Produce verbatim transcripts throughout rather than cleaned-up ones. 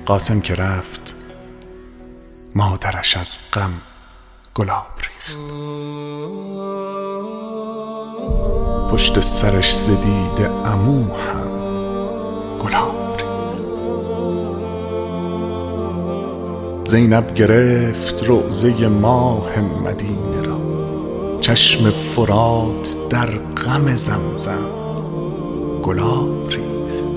قاسم که رفت مادرش از غم گلاب ریخت. پشت سرش زدید عمو هم گلاب ریخت. زینب گرفت روضه ماه مدینه را، چشم فرات در غم زمزم گلاب ریخت.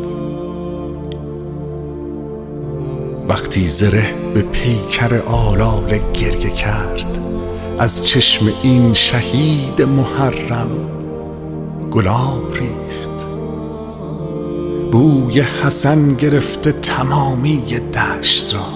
وقتی زره به پیکر آلاله گریه کرد، از چشم این شهید محرم گلاب ریخت. بوی حسن گرفته تمامی دشت را،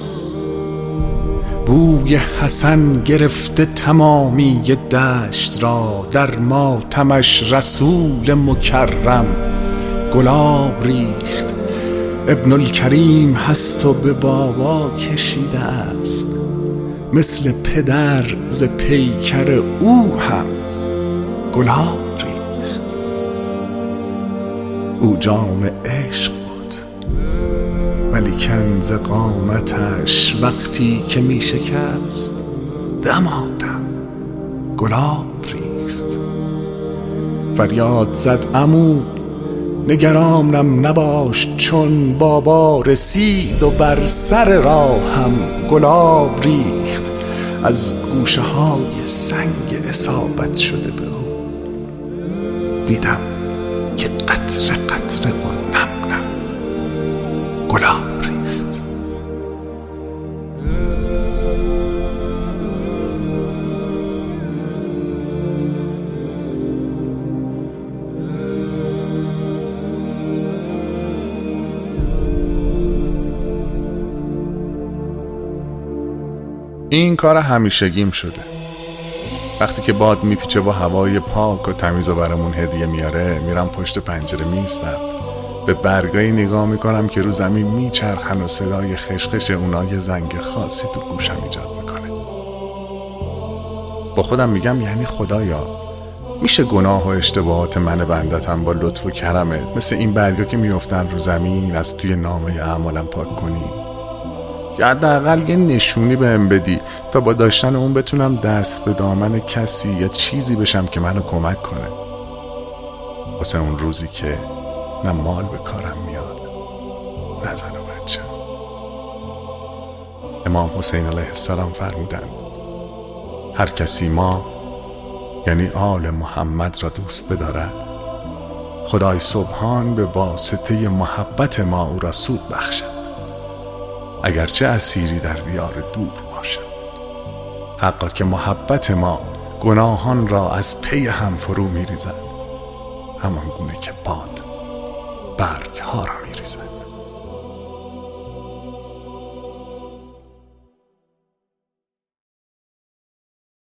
بوی حسن گرفته تمامی دشت را، در ماتمش رسول مکرم گلاب ریخت. ابن الکریم هست و به بابا کشیده است، مثل پدر ز پیکر او هم گلاب ریخت. او جام عشق بود ولیکن ز قامتش وقتی که می شکست دمادم گلاب ریخت. فریاد زد عمو نگرانم نباش، چون بابا رسید و بر سر راهم گلاب ریخت. از گوشه های سنگ اصابت شده به او، دیدم که قطره قطره و نم نم گلاب ریخت. این کار همیشگیم شده. وقتی که باد میپیچه و هوای پاک و تمیز و برامون هدیه میاره، میرم پشت پنجره میستم، به برگایی نگاه میکنم که رو زمین میچرخن و صدای خشخش اونا یه زنگ خاصی تو گوشم ایجاد میکنه. با خودم میگم یعنی خدایا میشه گناه و اشتباهات من بندتم با لطف و کرمت مثل این برگا که میافتن رو زمین از توی نامه اعمالم پاک کنی، یا حداقل یه نشونی بهم بدی تا با داشتن اون بتونم دست به دامن کسی یا چیزی بشم که منو کمک کنه، واسه اون روزی که نه مال به کارم میاد نه زن و بچه. امام حسین علیه السلام فرمودند هر کسی ما یعنی آل محمد را دوست بدارد، خدای سبحان به واسطه محبت ما او را سود بخشد، اگرچه اسیری در دیار دور باشد. حقا که محبت ما گناهان را از پی هم فرو می ریزد، همان گونه که باد برگ ها را می ریزد.